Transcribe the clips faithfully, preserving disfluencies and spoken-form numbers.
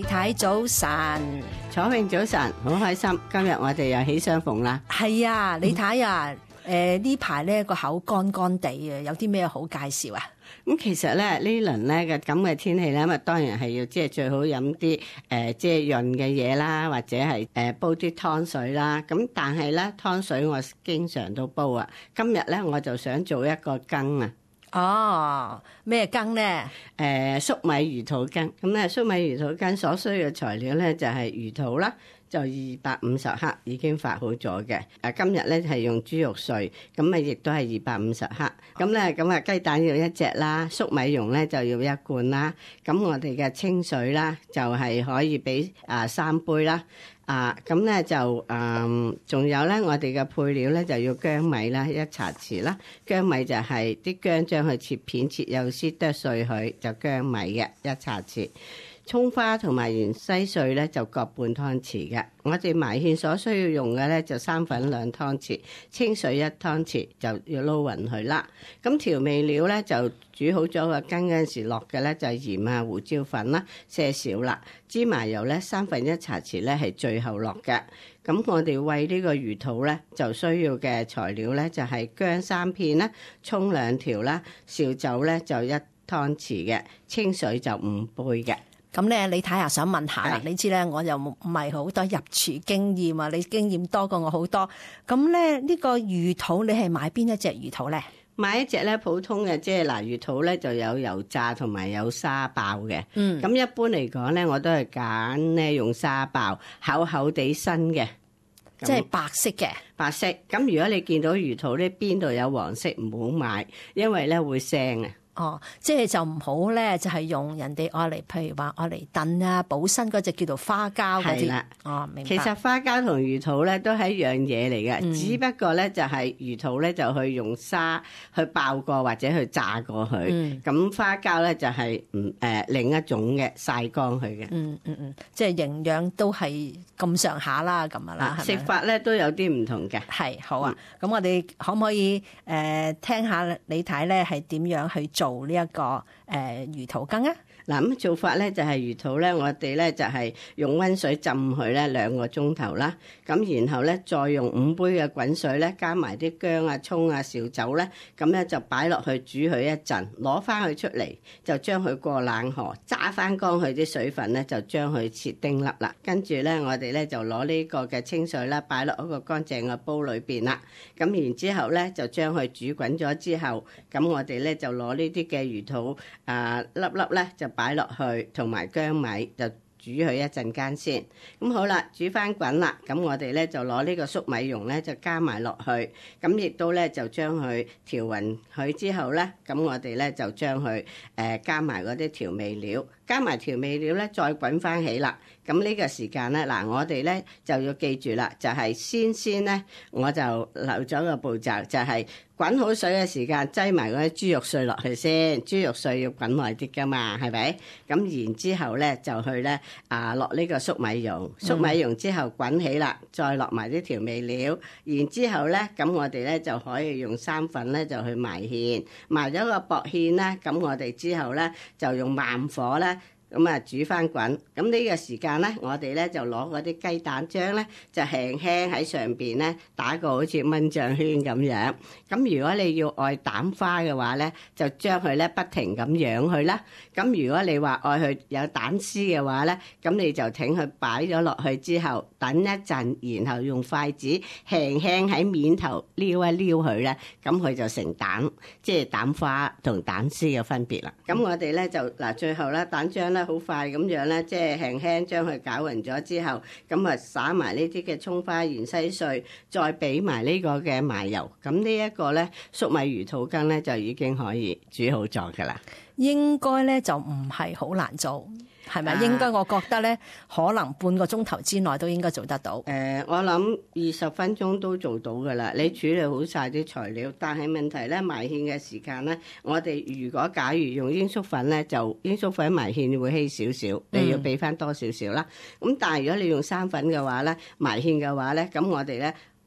太早晨， 楚穎早晨，好開心，今日我哋又喜相逢啦。 係啊，你睇啊，誒呢排咧個口乾乾地啊，有啲咩好介紹啊？ 咁其實咧呢輪咧嘅咁嘅天氣咧，咁啊當然係要即係最好飲啲誒即係潤嘅嘢啦，或者係誒煲啲湯水啦。咁但係咧湯水我經常都煲啊。今日咧我就想做一個羹啊。 哦，咩羹咧？ 誒、呃、粟米魚肚羹。咁咧粟米魚肚羹所需嘅材料咧就係、是、魚肚啦，就二百五十克已經發好咗嘅。誒今日咧係用豬肉碎，咁啊亦都係二百五十克。咁咧咁啊雞蛋要一隻啦，粟米蓉咧就要一罐啦。咁我哋嘅清水啦就係、是、可以俾啊三杯啦。啊，咁咧就誒，仲、嗯、有咧，我哋嘅配料咧就要薑米啦，一茶匙啦。薑米就係啲薑將佢切片切幼絲剁碎佢，就薑米嘅一茶匙。蔥花同埋芫茜碎咧就各半湯匙嘅。我哋埋芡所需要用嘅咧就生粉兩湯匙，清水一湯匙，就要撈勻佢啦。咁調味料咧就煮好咗個羹嗰陣時落嘅咧就係鹽啊、胡椒粉啦，些少啦。芝麻油咧三分一茶匙咧係最後落嘅。咁我哋煨呢個魚肚咧就需要嘅材料咧就係薑三片啦，蔥兩條啦，紹酒咧就一湯匙嘅，清水就五杯嘅。 咁咧，你睇下想問下啦，你知咧，我又唔係好多入廚經驗啊，你經驗多過我好多。咁咧，呢個魚肚你係買邊一隻魚肚咧？ 買一隻咧普通嘅，即係嗱魚肚咧就有油炸同埋有沙爆嘅。嗯，咁一般嚟講咧，我都係揀咧用沙爆，厚厚地身嘅， 即係白色嘅。 白色。咁如果你見到魚肚咧邊度有黃色，唔好買，因為咧會腥啊。 哦，即係就唔好咧，就係用人哋愛嚟，譬如話愛嚟燉啊、補身嗰隻叫做花膠嗰啲。係啦，哦，明白。其實花膠同魚肚咧都係一樣嘢嚟嘅，嗯、只不過咧就係魚肚咧就去用沙去爆過或者去炸過佢。咁、嗯、花膠咧就係唔誒另一種嘅曬乾佢嘅。嗯嗯嗯，即係營養都係咁上下啦，咁啊啦。食法咧都有啲唔同嘅。係好啊，咁、嗯、我哋可唔可以誒、呃、聽下你睇咧係點樣去做？做呢一個誒、呃、魚肚羹啊！嗱咁做法咧就係魚肚咧，我哋咧就係用溫水浸佢咧兩個鐘頭啦。咁然後咧再用五杯嘅滾水咧，加埋啲薑啊、蔥啊、紹酒咧，咁咧就擺落去煮佢一陣，攞翻佢出嚟，就將佢過冷河，揸翻乾佢啲水分咧，就將佢切丁粒啦。跟住咧，我哋咧就攞呢個嘅清水啦，擺落一個乾淨嘅煲裏邊啦。咁然之後咧，就將佢煮滾咗之後，咁我哋咧就攞呢啲嘅魚肚啊粒粒咧就擺落去，同埋薑米就煮佢一陣間先。咁好啦，煮翻滾啦，咁我哋咧就攞呢個粟米蓉咧就加埋落去，咁亦都咧就將佢調勻佢之後咧，咁我哋咧就將佢誒加埋嗰啲調味料，加埋調味料咧再滾翻起啦。咁呢個時間咧，嗱我哋咧就要記住啦，就係先先咧，我就留咗個步驟，就係滾好水嘅時間，擠埋嗰啲豬肉碎落去先，豬肉碎要滾耐啲噶嘛，係咪？咁然之後咧就去咧啊落呢個粟米蓉，粟米蓉之後滾起啦，再落埋啲調味料，然之後咧咁我哋咧就可以用生粉咧就去埋芡，埋咗個薄芡咧，咁我哋之後咧就用慢火咧。咁啊煮翻滾，咁呢個時間咧，我哋咧就攞嗰啲雞蛋漿咧，就輕輕喺上邊咧打個好似蚊帳圈咁樣。咁如果你要愛蛋花嘅話咧，就將佢咧不停咁養佢啦。咁如果你話愛佢有蛋絲嘅話咧，咁你就請佢擺咗落去之後，等一陣，然後用筷子輕輕喺面頭撩一撩佢咧，咁佢就成蛋，即係蛋花同蛋絲嘅分別啦。咁我哋咧就嗱最後咧蛋漿咧。好快咁樣咧，即係輕輕將佢攪勻咗之後，咁啊灑埋呢啲嘅蔥花、芫茜碎，再俾埋呢個嘅麻油，咁呢一個咧粟米魚肚羹咧就已經可以煮好咗噶啦。應該咧就唔係好難做。係咪？應該我覺得咧，可能半個鐘頭之內都應該做得到。誒、呃，我諗二十分鐘都做到㗎啦。你處理好晒啲材料，但係問題咧埋芡嘅時間咧，我哋如果假如用鷹粟粉咧，就鷹粟粉埋芡會稀少少，你要俾翻多少少啦。咁、嗯、但係如果你用生粉嘅話咧，埋芡嘅話咧，咁我哋咧。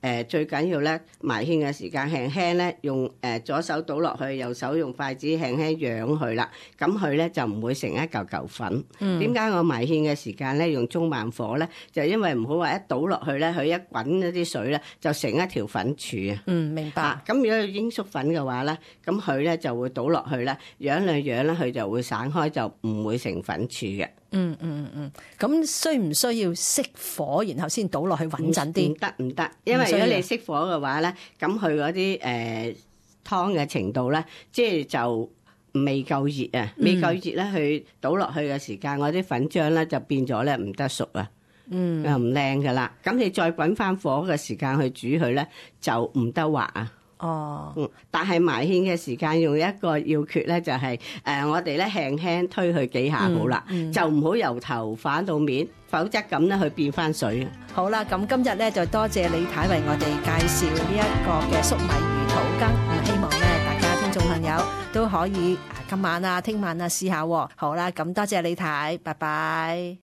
誒最緊要咧埋芡嘅時間輕輕咧用誒左手倒落去，右手用筷子輕輕揚佢啦，咁佢咧就唔會成一嚿嚿粉。點解、嗯、我埋芡嘅時間咧用中慢火咧？就因為唔好話一倒落去咧，佢一滾嗰啲水咧就成一條粉柱啊。 嗯，明白。咁、 啊、如果要鷹粟粉嘅話咧，咁佢咧就會倒落去咧，揚兩揚咧，佢就會散開，就唔會成粉柱嘅。 嗯嗯嗯，咁需唔需要熄火，然後先倒落去穩陣啲？ 唔得唔得，因為如果你熄火嘅話咧，咁佢嗰啲誒湯嘅程度咧，即係就未夠熱啊，未夠熱咧，佢倒落去嘅時間，我啲粉漿咧就變咗咧唔得熟啊，嗯，又唔靚噶啦。咁你再滾翻火嘅時間去煮佢咧，就唔得滑啊。 哦， 嗯，但係埋芡嘅時間用一個要訣咧，就係、是、誒、呃、我哋咧輕輕推佢幾下好啦，嗯嗯、就唔好由頭反到面，否則咁咧佢變翻水。 好啦，咁今日咧就多謝李太為我哋介紹呢一個嘅粟米魚肚羹，希望咧大家聽眾朋友都可以今晚啊、聽晚啊試下。好啦，咁多謝李太，拜拜。